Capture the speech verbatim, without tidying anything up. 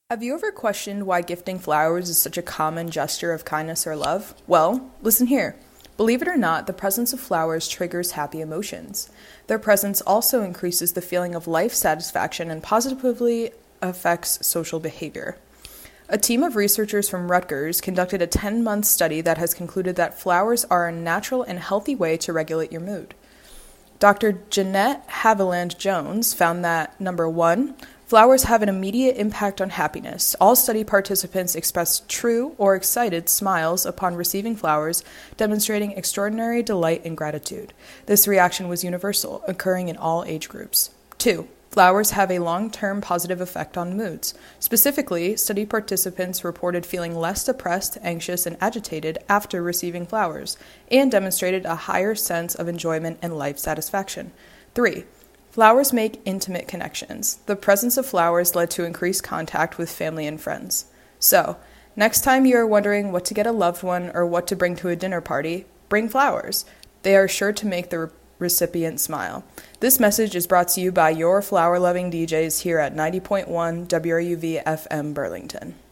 Have you ever questioned why gifting flowers is such a common gesture of kindness or love? Well, listen here. Believe it or not, the presence of flowers triggers happy emotions. Their presence also increases the feeling of life satisfaction and positively affects social behavior. A team of researchers from Rutgers conducted a ten-month study that has concluded that flowers are a natural and healthy way to regulate your mood. Doctor Jeanette Haviland Jones found that, number one, flowers have an immediate impact on happiness. All study participants expressed true or excited smiles upon receiving flowers, demonstrating extraordinary delight and gratitude. This reaction was universal, occurring in all age groups. Two, flowers have a long-term positive effect on moods. Specifically, study participants reported feeling less depressed, anxious, and agitated after receiving flowers, and demonstrated a higher sense of enjoyment and life satisfaction. Three, flowers make intimate connections. The presence of flowers led to increased contact with family and friends. So, next time you are wondering what to get a loved one or what to bring to a dinner party, bring flowers. They are sure to make the re- recipient smile. This message is brought to you by your flower-loving D Js here at ninety point one W R U V F M Burlington.